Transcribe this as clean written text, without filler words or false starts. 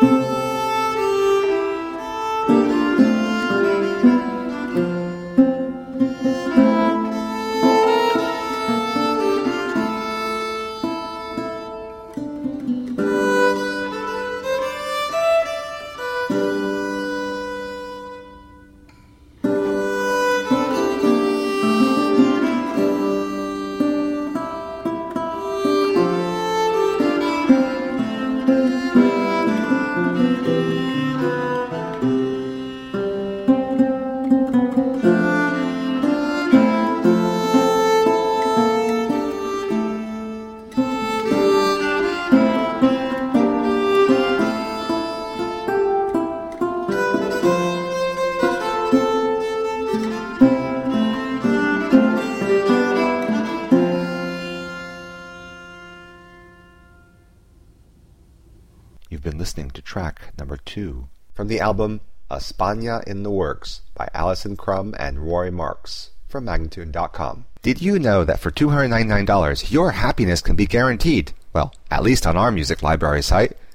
You've been listening to track number 2 from the album España in the Works by Alison Crum and Roy Marks from Magnitude.com. Did you know that for $299 your happiness can be guaranteed? Well, at least on our music library site.